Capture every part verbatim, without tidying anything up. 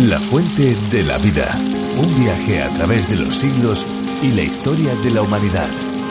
La fuente de la vida. Un viaje a través de los siglos y la historia de la humanidad.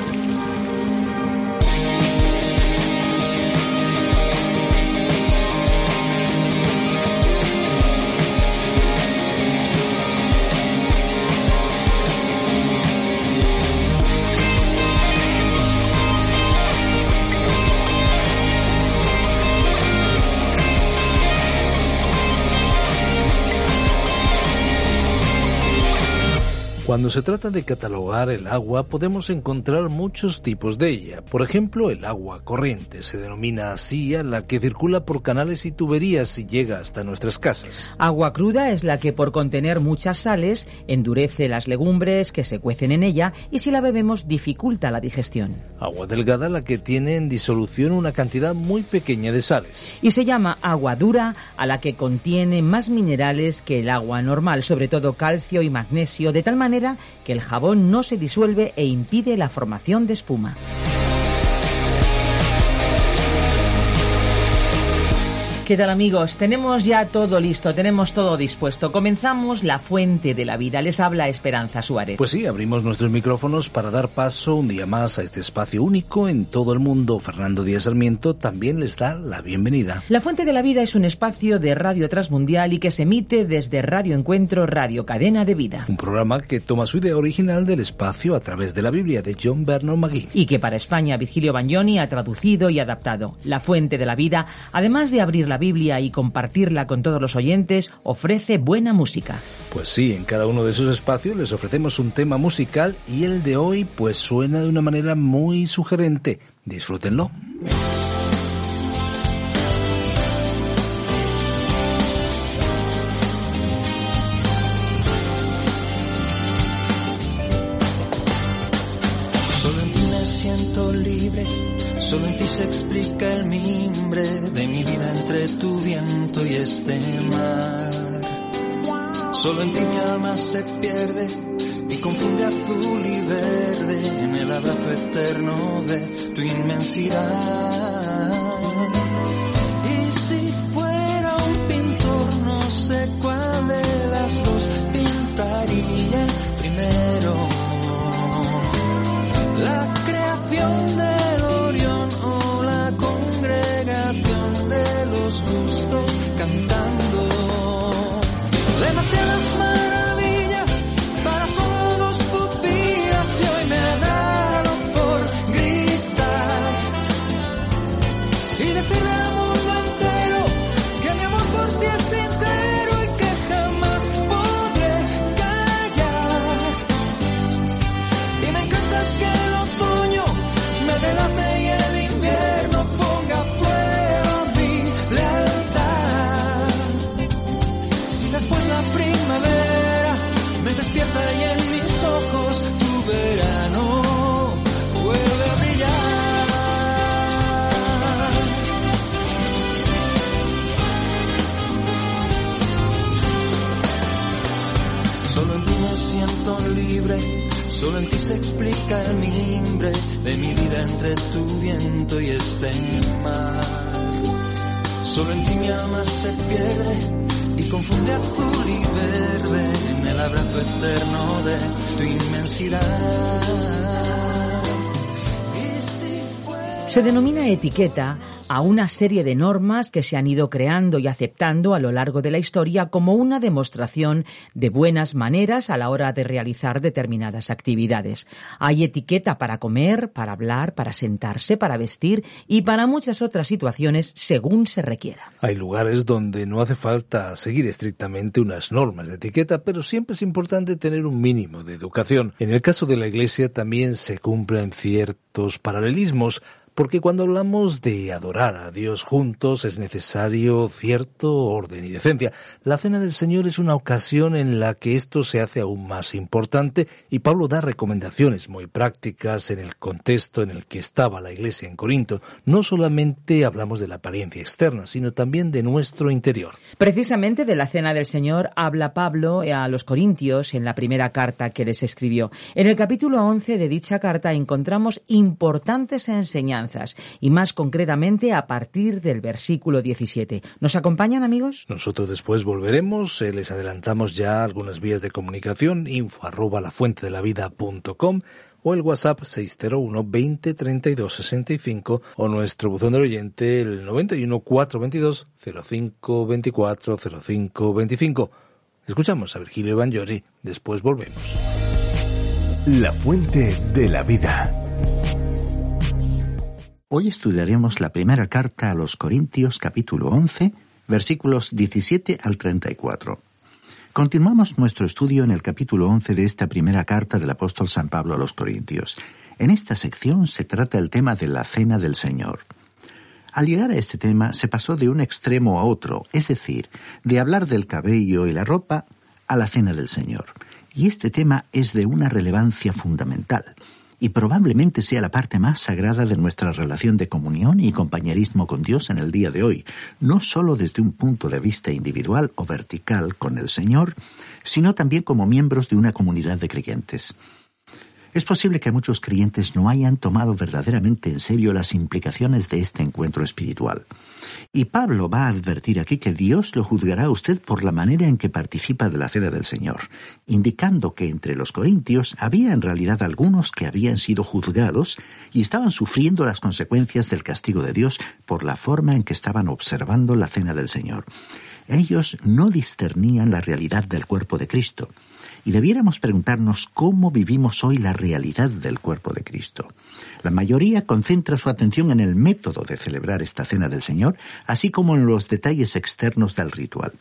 Cuando se trata de catalogar el agua, podemos encontrar muchos tipos de ella. Por ejemplo, el agua corriente se denomina así a la que circula por canales y tuberías y llega hasta nuestras casas. Agua cruda es la que, por contener muchas sales, endurece las legumbres que se cuecen en ella y, si la bebemos, dificulta la digestión. Agua delgada, la que tiene en disolución una cantidad muy pequeña de sales. Y se llama agua dura a la que contiene más minerales que el agua normal, sobre todo calcio y magnesio, de tal manera que el jabón no se disuelve e impide la formación de espuma. ¿Qué tal, amigos? Tenemos ya todo listo, tenemos todo dispuesto. Comenzamos La Fuente de la Vida. Les habla Esperanza Suárez. Pues sí, abrimos nuestros micrófonos para dar paso un día más a este espacio único en todo el mundo. Fernando Díaz Sarmiento también les da la bienvenida. La Fuente de la Vida es un espacio de radio transmundial y que se emite desde Radio Encuentro, Radio Cadena de Vida. Un programa que toma su idea original del espacio a través de la Biblia de John Bernard Magee. Y que para España Virgilio Bagnoni ha traducido y adaptado. La Fuente de la Vida, además de abrir la Biblia y compartirla con todos los oyentes, ofrece buena música. Pues sí, en cada uno de esos espacios les ofrecemos un tema musical y el de hoy pues suena de una manera muy sugerente. Disfrútenlo. Solo en ti me siento libre. Solo en ti se explica el mimbre de mi vida entre tu viento y este mar. Solo en ti mi alma se pierde y confunde azul y verde en el abrazo eterno de tu inmensidad. Y si fuera un pintor, no sé cuál de las dos pintaría primero. La creación de justos cantando demasiadas maravillas para solo dos pupilas y hoy me ha dado por gritar y decirle al mundo entero que mi amor por ti es sincero y que jamás podré callar. Y me encanta que el otoño me delate y el invierno ponga a prueba primavera, me despierta y en mis ojos tu verano vuelve a brillar. Solo en ti me siento libre, solo en ti se explica el mimbre de mi vida entre tu viento y este mar. Solo en ti mi alma se pierde y confunde azul y verde en el abrazo eterno de tu inmensidad. Se denomina etiqueta a una serie de normas que se han ido creando y aceptando a lo largo de la historia como una demostración de buenas maneras a la hora de realizar determinadas actividades. Hay etiqueta para comer, para hablar, para sentarse, para vestir y para muchas otras situaciones según se requiera. Hay lugares donde no hace falta seguir estrictamente unas normas de etiqueta, pero siempre es importante tener un mínimo de educación. En el caso de la Iglesia también se cumplen ciertos paralelismos, porque cuando hablamos de adorar a Dios juntos es necesario cierto orden y decencia. La Cena del Señor es una ocasión en la que esto se hace aún más importante y Pablo da recomendaciones muy prácticas en el contexto en el que estaba la Iglesia en Corinto. No solamente hablamos de la apariencia externa, sino también de nuestro interior. Precisamente de la Cena del Señor habla Pablo a los Corintios en la primera carta que les escribió. En el capítulo once de dicha carta encontramos importantes enseñanzas bienaventuranzas, y más concretamente a partir del versículo diecisiete. ¿Nos acompañan, amigos? Nosotros después volveremos, eh, les adelantamos ya algunas vías de comunicación, info arroba lafuentedelavida.com o el WhatsApp seis cero uno, veinte, treinta y dos, sesenta y cinco o nuestro buzón del oyente el noventa y uno, cuatrocientos veintidós, cero cinco veinticuatro, cero cinco veinticinco. Escuchamos a Virgilio Evangeli, después volvemos. La fuente de la vida. Hoy estudiaremos la primera carta a los Corintios, capítulo once, versículos diecisiete al treinta y cuatro. Continuamos nuestro estudio en el capítulo once de esta primera carta del apóstol San Pablo a los Corintios. En esta sección se trata el tema de la Cena del Señor. Al llegar a este tema se pasó de un extremo a otro, es decir, de hablar del cabello y la ropa a la Cena del Señor. Y este tema es de una relevancia fundamental, y probablemente sea la parte más sagrada de nuestra relación de comunión y compañerismo con Dios en el día de hoy, no solo desde un punto de vista individual o vertical con el Señor, sino también como miembros de una comunidad de creyentes. Es posible que muchos creyentes no hayan tomado verdaderamente en serio las implicaciones de este encuentro espiritual. Y Pablo va a advertir aquí que Dios lo juzgará a usted por la manera en que participa de la Cena del Señor, indicando que entre los corintios había en realidad algunos que habían sido juzgados y estaban sufriendo las consecuencias del castigo de Dios por la forma en que estaban observando la Cena del Señor. Ellos no discernían la realidad del cuerpo de Cristo. Y debiéramos preguntarnos cómo vivimos hoy la realidad del cuerpo de Cristo. La mayoría concentra su atención en el método de celebrar esta Cena del Señor, así como en los detalles externos del ritual.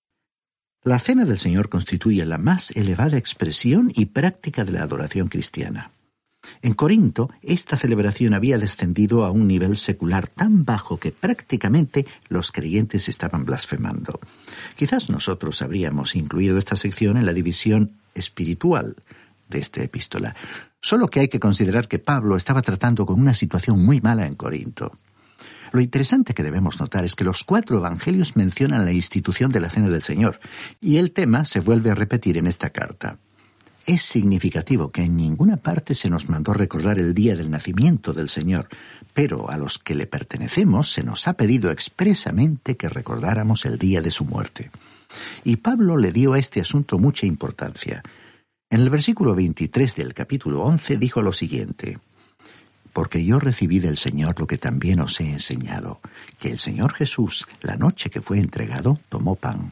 La Cena del Señor constituye la más elevada expresión y práctica de la adoración cristiana. En Corinto, esta celebración había descendido a un nivel secular tan bajo que prácticamente los creyentes estaban blasfemando. Quizás nosotros habríamos incluido esta sección en la división espiritual de esta epístola. Solo que hay que considerar que Pablo estaba tratando con una situación muy mala en Corinto. Lo interesante que debemos notar es que los cuatro evangelios mencionan la institución de la Cena del Señor, y el tema se vuelve a repetir en esta carta. Es significativo que en ninguna parte se nos mandó recordar el día del nacimiento del Señor, pero a los que le pertenecemos se nos ha pedido expresamente que recordáramos el día de su muerte. Y Pablo le dio a este asunto mucha importancia. En el versículo veintitrés del capítulo once dijo lo siguiente: «Porque yo recibí del Señor lo que también os he enseñado, que el Señor Jesús, la noche que fue entregado, tomó pan».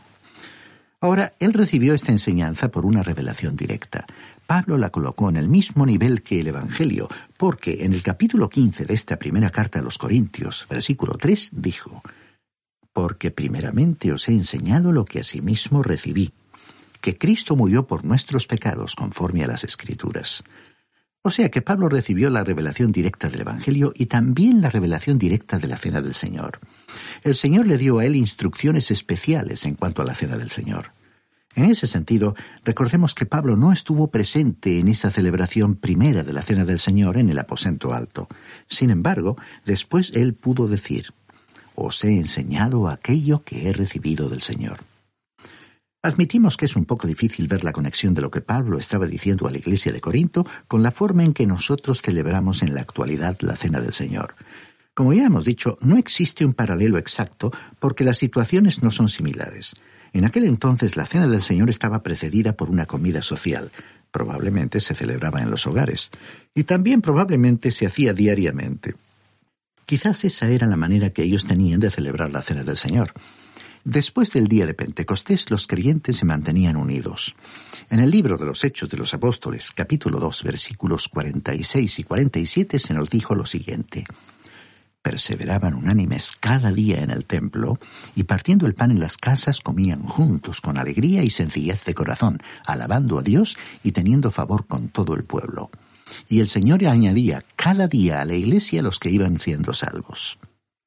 Ahora, él recibió esta enseñanza por una revelación directa. Pablo la colocó en el mismo nivel que el Evangelio, porque en el capítulo quince de esta primera carta a los Corintios, versículo tres, dijo: «Porque primeramente os he enseñado lo que asimismo recibí, que Cristo murió por nuestros pecados conforme a las Escrituras». O sea que Pablo recibió la revelación directa del Evangelio y también la revelación directa de la Cena del Señor. El Señor le dio a él instrucciones especiales en cuanto a la Cena del Señor. En ese sentido, recordemos que Pablo no estuvo presente en esa celebración primera de la Cena del Señor en el aposento alto. Sin embargo, después él pudo decir: «Os he enseñado aquello que he recibido del Señor». Admitimos que es un poco difícil ver la conexión de lo que Pablo estaba diciendo a la iglesia de Corinto con la forma en que nosotros celebramos en la actualidad la Cena del Señor. Como ya hemos dicho, no existe un paralelo exacto porque las situaciones no son similares. En aquel entonces la Cena del Señor estaba precedida por una comida social. Probablemente se celebraba en los hogares. Y también probablemente se hacía diariamente. Quizás esa era la manera que ellos tenían de celebrar la Cena del Señor. Después del día de Pentecostés, los creyentes se mantenían unidos. En el libro de los Hechos de los Apóstoles, capítulo dos, versículos cuarenta y seis y cuarenta y siete, se nos dijo lo siguiente: «Perseveraban unánimes cada día en el templo, y partiendo el pan en las casas comían juntos con alegría y sencillez de corazón, alabando a Dios y teniendo favor con todo el pueblo. Y el Señor añadía cada día a la iglesia los que iban siendo salvos».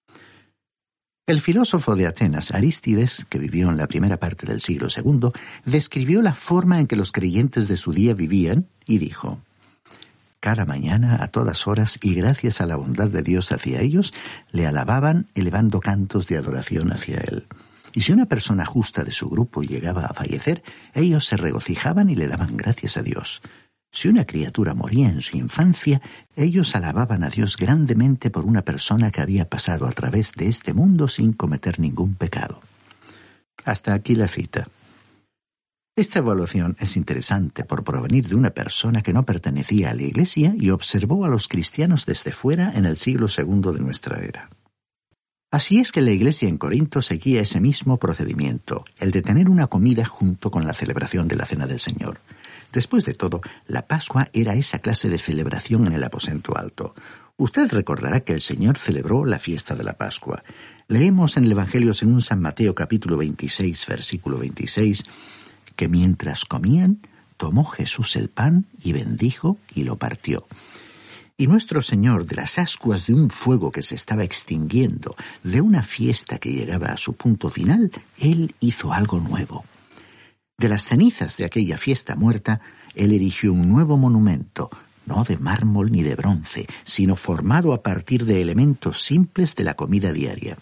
El filósofo de Atenas, Arístides, que vivió en la primera parte del siglo segundo, describió la forma en que los creyentes de su día vivían y dijo: «Cada mañana, a todas horas, y gracias a la bondad de Dios hacia ellos, le alababan elevando cantos de adoración hacia Él. Y si una persona justa de su grupo llegaba a fallecer, ellos se regocijaban y le daban gracias a Dios. Si una criatura moría en su infancia, ellos alababan a Dios grandemente por una persona que había pasado a través de este mundo sin cometer ningún pecado. Hasta aquí la cita. Esta evaluación es interesante por provenir de una persona que no pertenecía a la Iglesia y observó a los cristianos desde fuera en el siglo segundo de nuestra era. Así es que la Iglesia en Corinto seguía ese mismo procedimiento, el de tener una comida junto con la celebración de la Cena del Señor. Después de todo, la Pascua era esa clase de celebración en el aposento alto. Usted recordará que el Señor celebró la fiesta de la Pascua. Leemos en el Evangelio según San Mateo capítulo veintiséis, versículo veintiséis, que mientras comían, tomó Jesús el pan y bendijo y lo partió. Y nuestro Señor, de las ascuas de un fuego que se estaba extinguiendo, de una fiesta que llegaba a su punto final, Él hizo algo nuevo. De las cenizas de aquella fiesta muerta, Él erigió un nuevo monumento, no de mármol ni de bronce, sino formado a partir de elementos simples de la comida diaria.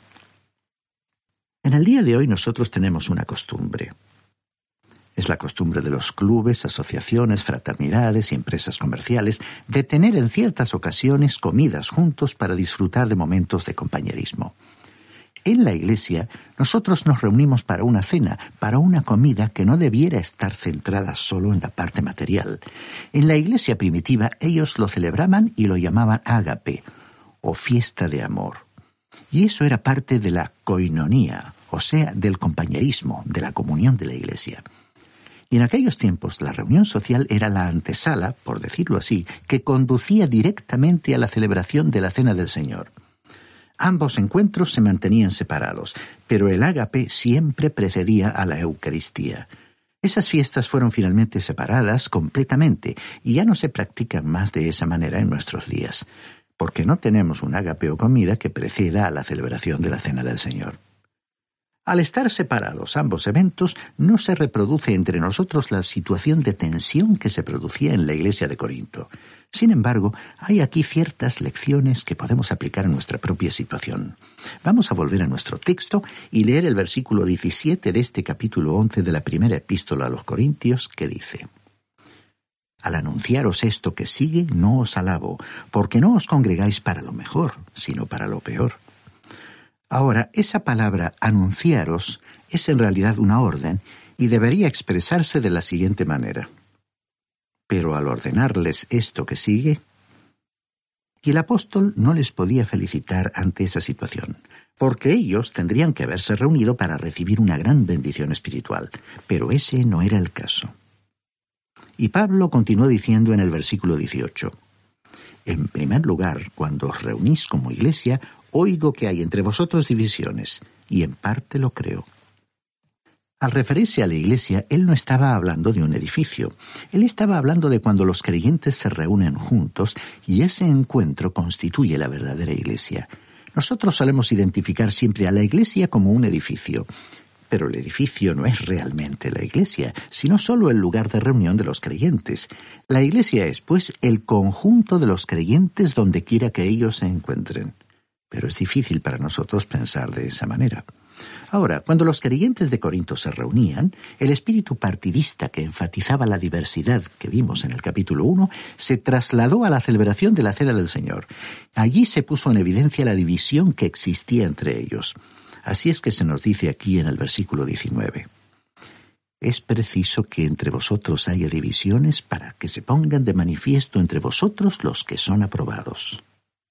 En el día de hoy nosotros tenemos una costumbre. Es la costumbre de los clubes, asociaciones, fraternidades y empresas comerciales de tener en ciertas ocasiones comidas juntos para disfrutar de momentos de compañerismo. En la Iglesia, nosotros nos reunimos para una cena, para una comida que no debiera estar centrada solo en la parte material. En la Iglesia primitiva, ellos lo celebraban y lo llamaban ágape, o fiesta de amor. Y eso era parte de la koinonía, o sea, del compañerismo, de la comunión de la Iglesia. Y en aquellos tiempos la reunión social era la antesala, por decirlo así, que conducía directamente a la celebración de la Cena del Señor. Ambos encuentros se mantenían separados, pero el ágape siempre precedía a la Eucaristía. Esas fiestas fueron finalmente separadas completamente y ya no se practican más de esa manera en nuestros días, porque no tenemos un ágape o comida que preceda a la celebración de la Cena del Señor. Al estar separados ambos eventos, no se reproduce entre nosotros la situación de tensión que se producía en la Iglesia de Corinto. Sin embargo, hay aquí ciertas lecciones que podemos aplicar a nuestra propia situación. Vamos a volver a nuestro texto y leer el versículo diecisiete de este capítulo once de la primera epístola a los Corintios, que dice: Al anunciaros esto que sigue, no os alabo, porque no os congregáis para lo mejor, sino para lo peor. Ahora, esa palabra anunciaros es en realidad una orden y debería expresarse de la siguiente manera: pero al ordenarles esto que sigue. Y el apóstol no les podía felicitar ante esa situación, porque ellos tendrían que haberse reunido para recibir una gran bendición espiritual, pero ese no era el caso. Y Pablo continuó diciendo en el versículo dieciocho: En primer lugar, cuando os reunís como iglesia, oigo que hay entre vosotros divisiones, y en parte lo creo. Al referirse a la iglesia, él no estaba hablando de un edificio. Él estaba hablando de cuando los creyentes se reúnen juntos y ese encuentro constituye la verdadera iglesia. Nosotros solemos identificar siempre a la iglesia como un edificio, pero el edificio no es realmente la iglesia, sino solo el lugar de reunión de los creyentes. La iglesia es, pues, el conjunto de los creyentes donde quiera que ellos se encuentren. Pero es difícil para nosotros pensar de esa manera. Ahora, cuando los creyentes de Corinto se reunían, el espíritu partidista que enfatizaba la diversidad que vimos en el capítulo uno se trasladó a la celebración de la Cena del Señor. Allí se puso en evidencia la división que existía entre ellos. Así es que se nos dice aquí en el versículo diecinueve. Es preciso que entre vosotros haya divisiones para que se pongan de manifiesto entre vosotros los que son aprobados.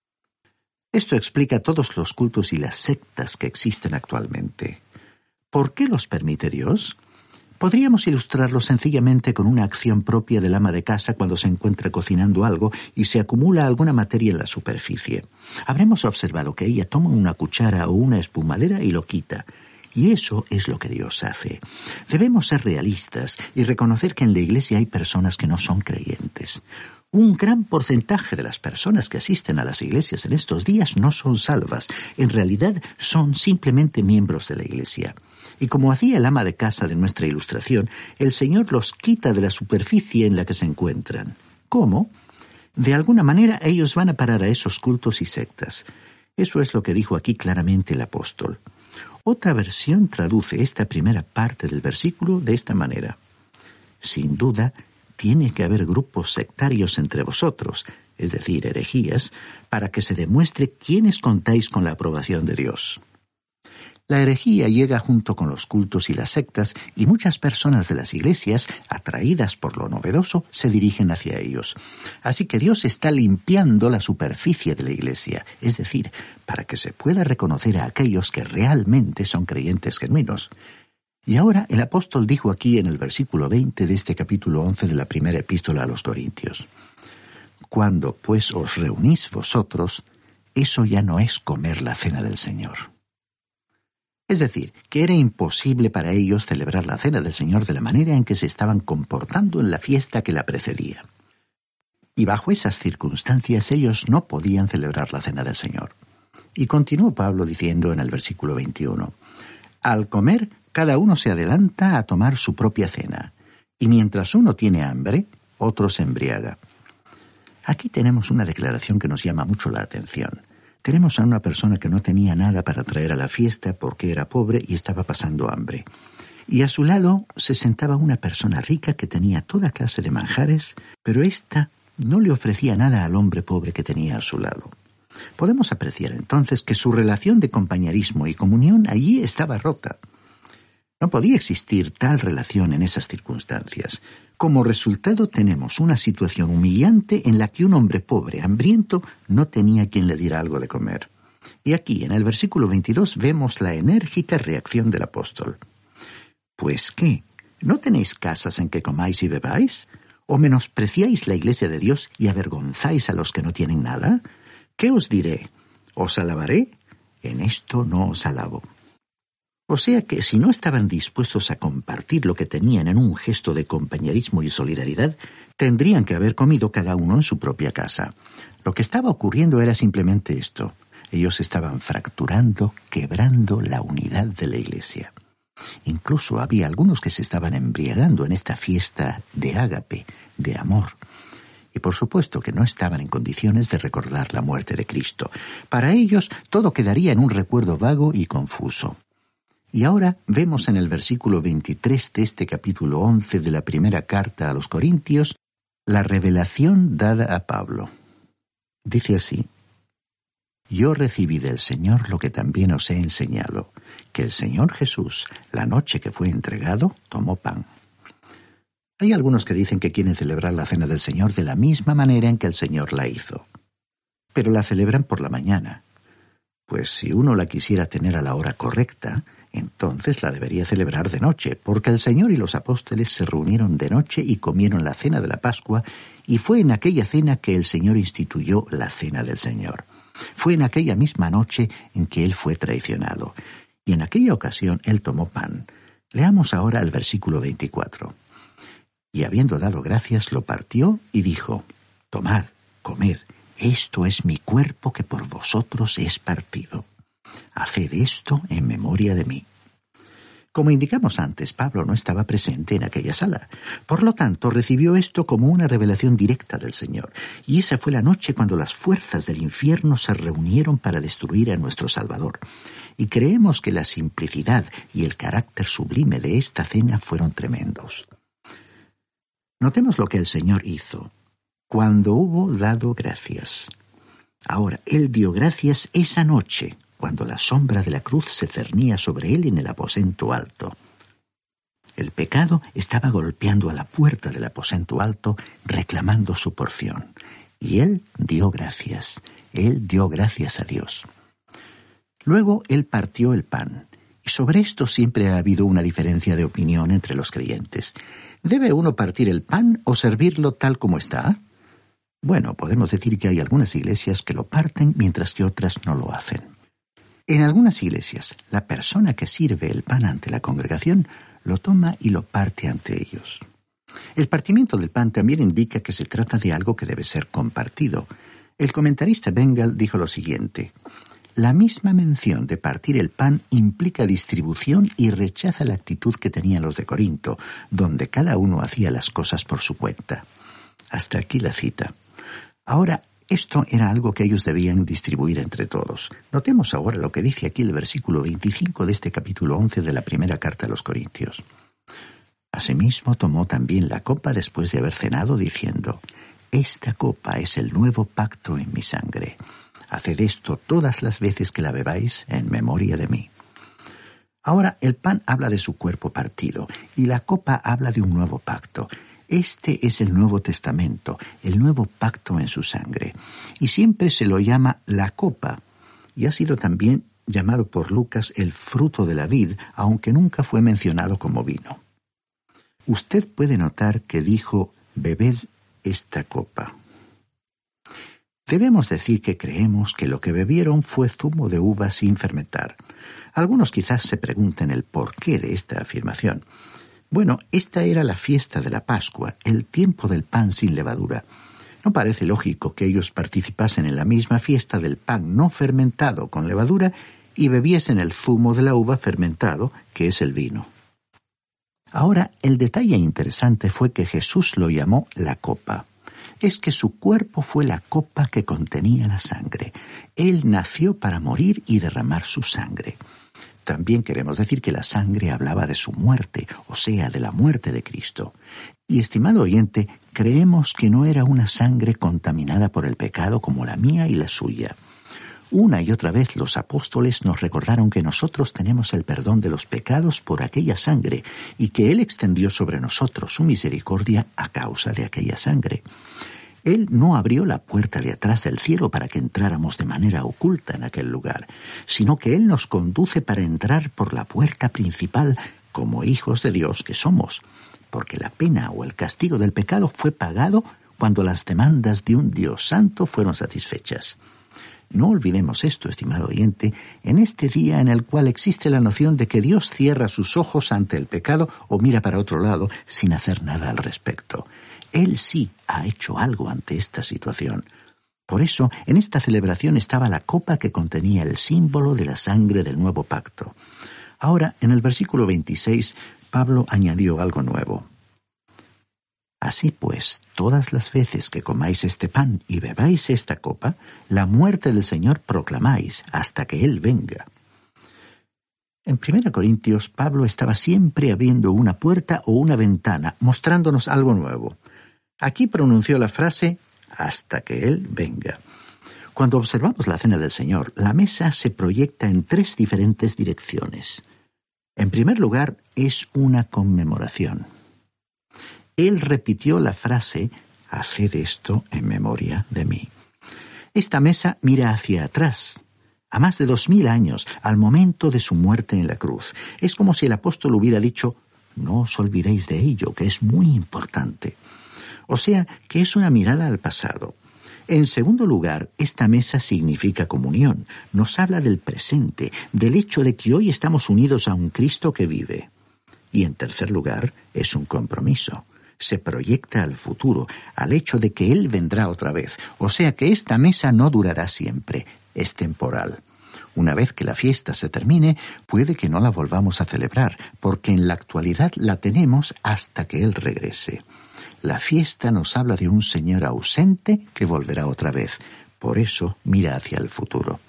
Esto explica todos los cultos y las sectas que existen actualmente. ¿Por qué los permite Dios? Podríamos ilustrarlo sencillamente con una acción propia del ama de casa cuando se encuentra cocinando algo y se acumula alguna materia en la superficie. Habremos observado que ella toma una cuchara o una espumadera y lo quita. Y eso es lo que Dios hace. Debemos ser realistas y reconocer que en la iglesia hay personas que no son creyentes. Un gran porcentaje de las personas que asisten a las iglesias en estos días no son salvas. En realidad son simplemente miembros de la iglesia. Y como hacía el ama de casa de nuestra ilustración, el Señor los quita de la superficie en la que se encuentran. ¿Cómo? De alguna manera ellos van a parar a esos cultos y sectas. Eso es lo que dijo aquí claramente el apóstol. Otra versión traduce esta primera parte del versículo de esta manera: Sin duda, tiene que haber grupos sectarios entre vosotros, es decir, herejías, para que se demuestre quiénes contáis con la aprobación de Dios. La herejía llega junto con los cultos y las sectas, y muchas personas de las iglesias, atraídas por lo novedoso, se dirigen hacia ellos. Así que Dios está limpiando la superficie de la iglesia, es decir, para que se pueda reconocer a aquellos que realmente son creyentes genuinos. Y ahora el apóstol dijo aquí en el versículo veinte de este capítulo once de la primera epístola a los Corintios: «Cuando pues os reunís vosotros, eso ya no es comer la cena del Señor». Es decir, que era imposible para ellos celebrar la cena del Señor de la manera en que se estaban comportando en la fiesta que la precedía. Y bajo esas circunstancias ellos no podían celebrar la cena del Señor. Y continuó Pablo diciendo en el versículo veintiuno: «Al comer, cada uno se adelanta a tomar su propia cena, y mientras uno tiene hambre, otro se embriaga». Aquí tenemos una declaración que nos llama mucho la atención. Tenemos a una persona que no tenía nada para traer a la fiesta porque era pobre y estaba pasando hambre. Y a su lado se sentaba una persona rica que tenía toda clase de manjares, pero ésta no le ofrecía nada al hombre pobre que tenía a su lado. Podemos apreciar entonces que su relación de compañerismo y comunión allí estaba rota. No podía existir tal relación en esas circunstancias. Como resultado tenemos una situación humillante en la que un hombre pobre, hambriento, no tenía quien le diera algo de comer. Y aquí, en el versículo veintidós, vemos la enérgica reacción del apóstol. «¿Pues qué? ¿No tenéis casas en que comáis y bebáis? ¿O menospreciáis la iglesia de Dios y avergonzáis a los que no tienen nada? ¿Qué os diré? ¿Os alabaré? En esto no os alabo». O sea que si no estaban dispuestos a compartir lo que tenían en un gesto de compañerismo y solidaridad, tendrían que haber comido cada uno en su propia casa. Lo que estaba ocurriendo era simplemente esto. Ellos estaban fracturando, quebrando la unidad de la iglesia. Incluso había algunos que se estaban embriagando en esta fiesta de ágape, de amor. Y por supuesto que no estaban en condiciones de recordar la muerte de Cristo. Para ellos todo quedaría en un recuerdo vago y confuso. Y ahora vemos en el versículo veintitrés de este capítulo once de la primera carta a los Corintios la revelación dada a Pablo. Dice así: «Yo recibí del Señor lo que también os he enseñado, que el Señor Jesús, la noche que fue entregado, tomó pan». Hay algunos que dicen que quieren celebrar la cena del Señor de la misma manera en que el Señor la hizo, pero la celebran por la mañana. Pues si uno la quisiera tener a la hora correcta, entonces la debería celebrar de noche, porque el Señor y los apóstoles se reunieron de noche y comieron la cena de la Pascua, y fue en aquella cena que el Señor instituyó la cena del Señor. Fue en aquella misma noche en que Él fue traicionado, y en aquella ocasión Él tomó pan. Leamos ahora el versículo veinticuatro. «Y habiendo dado gracias, lo partió y dijo: Tomad, comed, esto es mi cuerpo que por vosotros es partido. Haced esto en memoria de mí». Como indicamos antes, Pablo no estaba presente en aquella sala. Por lo tanto, recibió esto como una revelación directa del Señor. Y esa fue la noche cuando las fuerzas del infierno se reunieron para destruir a nuestro Salvador. Y creemos que la simplicidad y el carácter sublime de esta cena fueron tremendos. Notemos lo que el Señor hizo cuando hubo dado gracias. Ahora, Él dio gracias esa noche, cuando la sombra de la cruz se cernía sobre Él en el aposento alto. El pecado estaba golpeando a la puerta del aposento alto, reclamando su porción. Y Él dio gracias. Él dio gracias a Dios. Luego Él partió el pan. Y sobre esto siempre ha habido una diferencia de opinión entre los creyentes. ¿Debe uno partir el pan o servirlo tal como está? Bueno, podemos decir que hay algunas iglesias que lo parten mientras que otras no lo hacen. En algunas iglesias, la persona que sirve el pan ante la congregación lo toma y lo parte ante ellos. El partimiento del pan también indica que se trata de algo que debe ser compartido. El comentarista Bengal dijo lo siguiente: «La misma mención de partir el pan implica distribución y rechaza la actitud que tenían los de Corinto, donde cada uno hacía las cosas por su cuenta». Hasta aquí la cita. Ahora, esto era algo que ellos debían distribuir entre todos. Notemos ahora lo que dice aquí el versículo veinticinco de este capítulo once de la primera carta a los Corintios. Asimismo tomó también la copa después de haber cenado, diciendo: Esta copa es el nuevo pacto en mi sangre. Haced esto todas las veces que la bebáis en memoria de mí. Ahora el pan habla de su cuerpo partido y la copa habla de un nuevo pacto. Este es el Nuevo Testamento, el nuevo pacto en su sangre. Y siempre se lo llama la copa, y ha sido también llamado por Lucas el fruto de la vid, aunque nunca fue mencionado como vino. Usted puede notar que dijo: bebed esta copa. Debemos decir que creemos que lo que bebieron fue zumo de uva sin fermentar. Algunos quizás se pregunten el porqué de esta afirmación. Bueno, esta era la fiesta de la Pascua, el tiempo del pan sin levadura. ¿No parece lógico que ellos participasen en la misma fiesta del pan no fermentado con levadura y bebiesen el zumo de la uva fermentado, que es el vino? Ahora, el detalle interesante fue que Jesús lo llamó la copa. Es que su cuerpo fue la copa que contenía la sangre. Él nació para morir y derramar su sangre. También queremos decir que la sangre hablaba de su muerte, o sea, de la muerte de Cristo. Y, estimado oyente, creemos que no era una sangre contaminada por el pecado como la mía y la suya. Una y otra vez los apóstoles nos recordaron que nosotros tenemos el perdón de los pecados por aquella sangre y que Él extendió sobre nosotros su misericordia a causa de aquella sangre. Él no abrió la puerta de atrás del cielo para que entráramos de manera oculta en aquel lugar, sino que Él nos conduce para entrar por la puerta principal como hijos de Dios que somos, porque la pena o el castigo del pecado fue pagado cuando las demandas de un Dios santo fueron satisfechas. No olvidemos esto, estimado oyente, en este día en el cual existe la noción de que Dios cierra sus ojos ante el pecado o mira para otro lado sin hacer nada al respecto. Él sí ha hecho algo ante esta situación. Por eso, en esta celebración estaba la copa que contenía el símbolo de la sangre del nuevo pacto. Ahora, en el versículo veintiséis, Pablo añadió algo nuevo. Así pues, todas las veces que comáis este pan y bebáis esta copa, la muerte del Señor proclamáis hasta que Él venga. En primera Corintios, Pablo estaba siempre abriendo una puerta o una ventana, mostrándonos algo nuevo. Aquí pronunció la frase, hasta que Él venga. Cuando observamos la cena del Señor, la mesa se proyecta en tres diferentes direcciones. En primer lugar, es una conmemoración. Él repitió la frase, haced esto en memoria de mí. Esta mesa mira hacia atrás, a más de dos mil años, al momento de su muerte en la cruz. Es como si el apóstol hubiera dicho, no os olvidéis de ello, que es muy importante. O sea, que es una mirada al pasado. En segundo lugar, esta mesa significa comunión. Nos habla del presente, del hecho de que hoy estamos unidos a un Cristo que vive. Y en tercer lugar, es un compromiso. Se proyecta al futuro, al hecho de que Él vendrá otra vez. O sea que esta mesa no durará siempre, es temporal. Una vez que la fiesta se termine, puede que no la volvamos a celebrar, porque en la actualidad la tenemos hasta que Él regrese. La fiesta nos habla de un Señor ausente que volverá otra vez. Por eso mira hacia el futuro.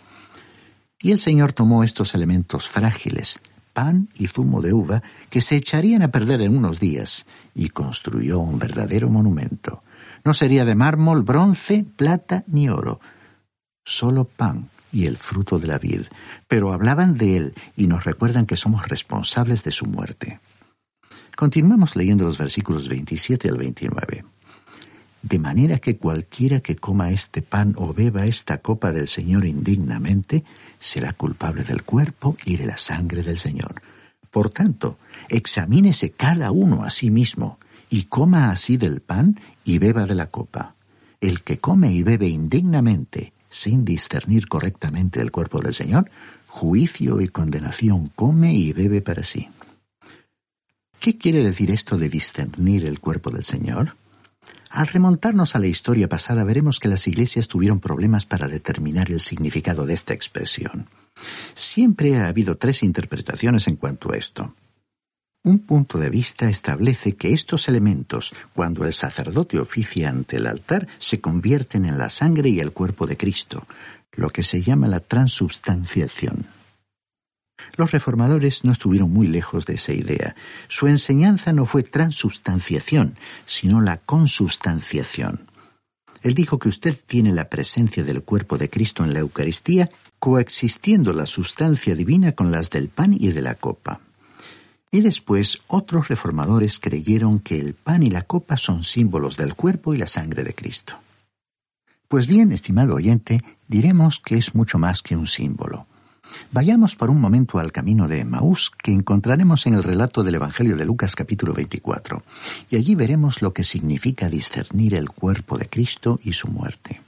Y el Señor tomó estos elementos frágiles, pan y zumo de uva, que se echarían a perder en unos días, y construyó un verdadero monumento. No sería de mármol, bronce, plata ni oro. Solo pan y el fruto de la vid. Pero hablaban de Él y nos recuerdan que somos responsables de su muerte. Continuamos leyendo los versículos veintisiete al veintinueve. De manera que cualquiera que coma este pan o beba esta copa del Señor indignamente, será culpable del cuerpo y de la sangre del Señor. Por tanto, examínese cada uno a sí mismo, y coma así del pan y beba de la copa. El que come y bebe indignamente, sin discernir correctamente el cuerpo del Señor, juicio y condenación come y bebe para sí. ¿Qué quiere decir esto de discernir el cuerpo del Señor? Al remontarnos a la historia pasada, veremos que las iglesias tuvieron problemas para determinar el significado de esta expresión. Siempre ha habido tres interpretaciones en cuanto a esto. Un punto de vista establece que estos elementos, cuando el sacerdote oficia ante el altar, se convierten en la sangre y el cuerpo de Cristo, lo que se llama la transubstanciación. Los reformadores no estuvieron muy lejos de esa idea. Su enseñanza no fue transubstanciación, sino la consubstanciación. Él dijo que usted tiene la presencia del cuerpo de Cristo en la Eucaristía, coexistiendo la sustancia divina con las del pan y de la copa. Y después otros reformadores creyeron que el pan y la copa son símbolos del cuerpo y la sangre de Cristo. Pues bien, estimado oyente, diremos que es mucho más que un símbolo. Vayamos por un momento al camino de Emaús, que encontraremos en el relato del Evangelio de Lucas capítulo veinticuatro, y allí veremos lo que significa discernir el cuerpo de Cristo y su muerte.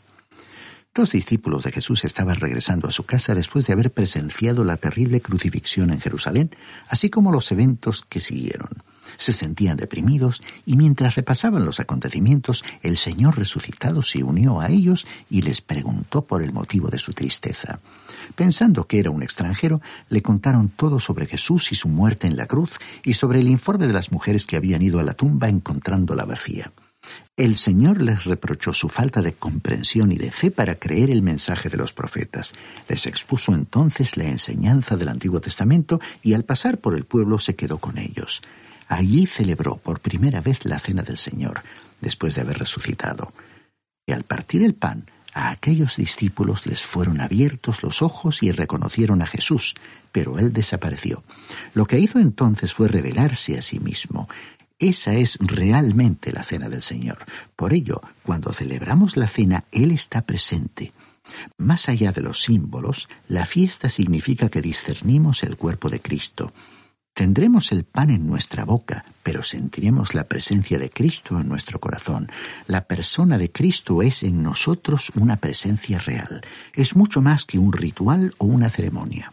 Dos discípulos de Jesús estaban regresando a su casa después de haber presenciado la terrible crucifixión en Jerusalén, así como los eventos que siguieron. Se sentían deprimidos y mientras repasaban los acontecimientos, el Señor resucitado se unió a ellos y les preguntó por el motivo de su tristeza. Pensando que era un extranjero, le contaron todo sobre Jesús y su muerte en la cruz y sobre el informe de las mujeres que habían ido a la tumba encontrándola vacía. El Señor les reprochó su falta de comprensión y de fe para creer el mensaje de los profetas. Les expuso entonces la enseñanza del Antiguo Testamento y al pasar por el pueblo se quedó con ellos. Allí celebró por primera vez la cena del Señor, después de haber resucitado. Y al partir el pan, a aquellos discípulos les fueron abiertos los ojos y reconocieron a Jesús, pero él desapareció. Lo que hizo entonces fue revelarse a sí mismo. Esa es realmente la cena del Señor. Por ello, cuando celebramos la cena, Él está presente. Más allá de los símbolos, la fiesta significa que discernimos el cuerpo de Cristo. Tendremos el pan en nuestra boca, pero sentiremos la presencia de Cristo en nuestro corazón. La persona de Cristo es en nosotros una presencia real. Es mucho más que un ritual o una ceremonia.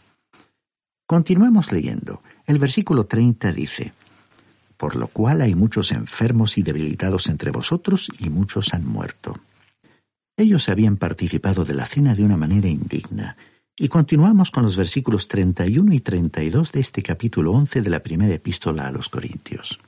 Continuamos leyendo. El versículo treinta dice: por lo cual hay muchos enfermos y debilitados entre vosotros, y muchos han muerto. Ellos habían participado de la cena de una manera indigna. Y continuamos con los versículos treinta y uno y treinta y dos de este capítulo once de la primera epístola a los Corintios.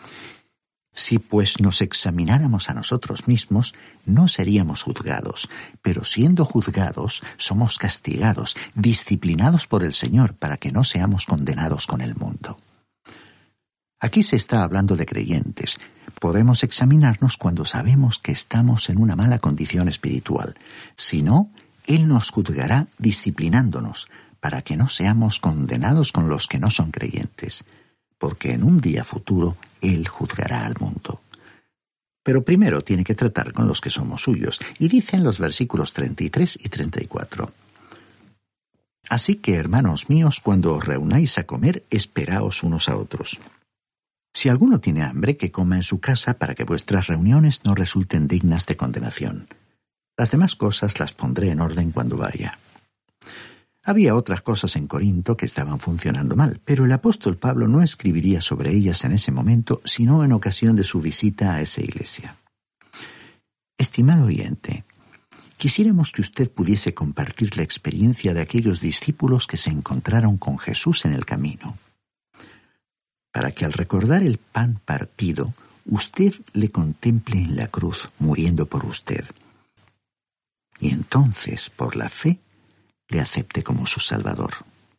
Si pues nos examináramos a nosotros mismos, no seríamos juzgados, pero siendo juzgados, somos castigados, disciplinados por el Señor, para que no seamos condenados con el mundo. Aquí se está hablando de creyentes. Podemos examinarnos cuando sabemos que estamos en una mala condición espiritual. Si no, Él nos juzgará disciplinándonos, para que no seamos condenados con los que no son creyentes, porque en un día futuro Él juzgará al mundo. Pero primero tiene que tratar con los que somos suyos, y dice en los versículos treinta y tres y treinta y cuatro: Así que, hermanos míos, cuando os reunáis a comer, esperaos unos a otros. Si alguno tiene hambre, que coma en su casa, para que vuestras reuniones no resulten dignas de condenación. Las demás cosas las pondré en orden cuando vaya. Había otras cosas en Corinto que estaban funcionando mal, pero el apóstol Pablo no escribiría sobre ellas en ese momento, sino en ocasión de su visita a esa iglesia. Estimado oyente, quisiéramos que usted pudiese compartir la experiencia de aquellos discípulos que se encontraron con Jesús en el camino, para que al recordar el pan partido, usted le contemple en la cruz, muriendo por usted. Y entonces, por la fe, le acepte como su Salvador.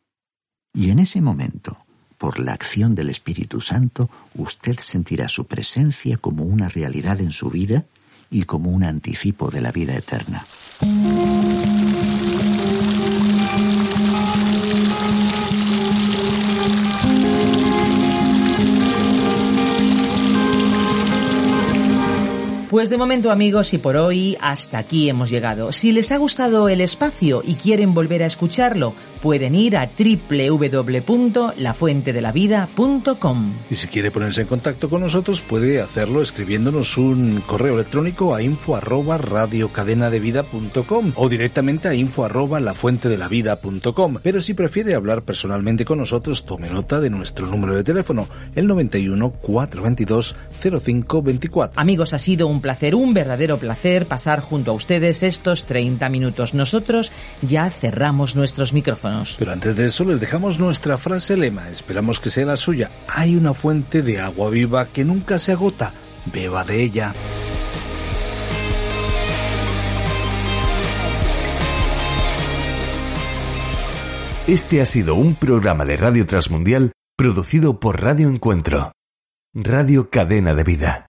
Y en ese momento, por la acción del Espíritu Santo, usted sentirá su presencia como una realidad en su vida y como un anticipo de la vida eterna. Pues de momento, amigos, y por hoy hasta aquí hemos llegado. Si les ha gustado el espacio y quieren volver a escucharlo, pueden ir a doble u doble u doble u punto la fuente de la vida punto com. Y si quiere ponerse en contacto con nosotros, puede hacerlo escribiéndonos un correo electrónico a info arroba radiocadenadevida punto com o directamente a info arroba lafuentedelavida punto com. Pero si prefiere hablar personalmente con nosotros, tome nota de nuestro número de teléfono, el noventa y uno, cuatrocientos veintidós, cero cinco veinticuatro. Amigos, ha sido un placer, un verdadero placer pasar junto a ustedes estos treinta minutos. Nosotros ya cerramos nuestros micrófonos. Pero antes de eso les dejamos nuestra frase lema, esperamos que sea la suya. Hay una fuente de agua viva que nunca se agota, beba de ella. Este ha sido un programa de Radio Transmundial producido por Radio Encuentro, Radio Cadena de Vida.